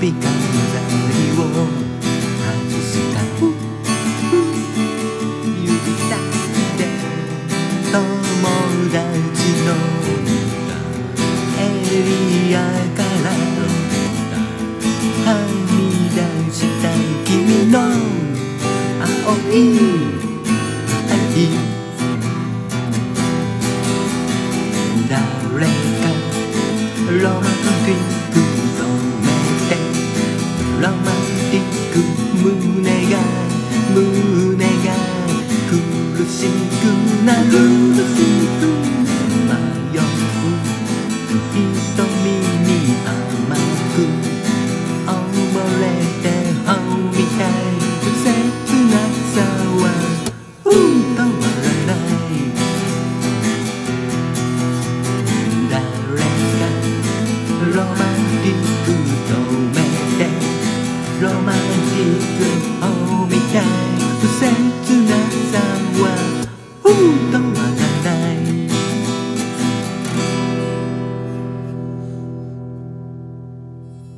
飾りを外した指先で友達のエリアからはみ出した君の青い愛、誰かロマンティック止めて、ロマンティック胸が苦しくなる、迷う瞳に甘く溺れて青みたい切なさは止まらない、誰かロマンティック止めて、ロマンティック青みたい切なさは止まらない。